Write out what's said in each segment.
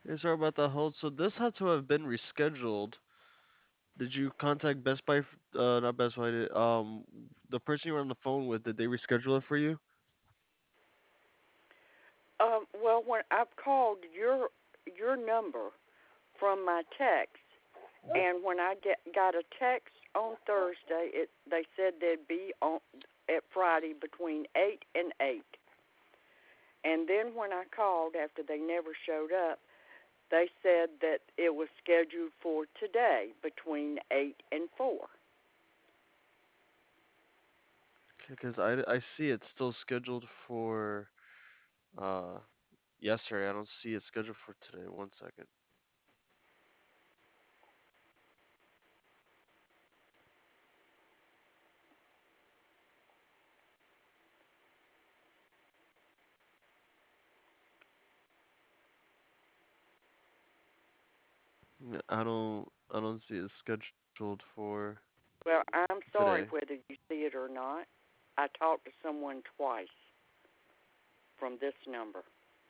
Hey, sorry about that hold. So this had to have been rescheduled. Did you contact Best Buy? Not Best Buy. The person you were on the phone with, did they reschedule it for you? Well, when I've called your number from my text, and when I got a text on Thursday, they said they'd be on at Friday between 8 and 8. And then when I called after they never showed up, they said that it was scheduled for today between 8 and 4. Because I see it's still scheduled for uh yesterday. I don't see it scheduled for today. One second. I don't see it scheduled for Well, I'm sorry today. whether you see it or not. I talked to someone twice from this number.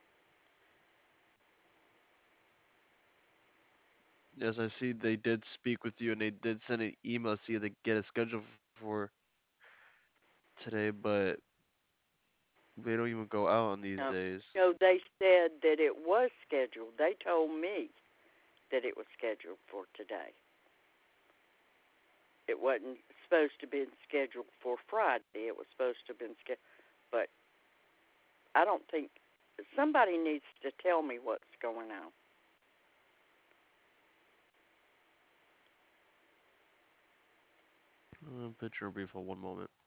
Yes, I see they did speak with you and they did send an email to you to get it scheduled for today, but they don't even go out on these No, days. no, they said that it was scheduled. They told me that it was scheduled for today. It wasn't supposed to be scheduled for Friday. It was supposed to have been scheduled, but I don't think somebody needs to tell me what's going on. Picture brief for one moment.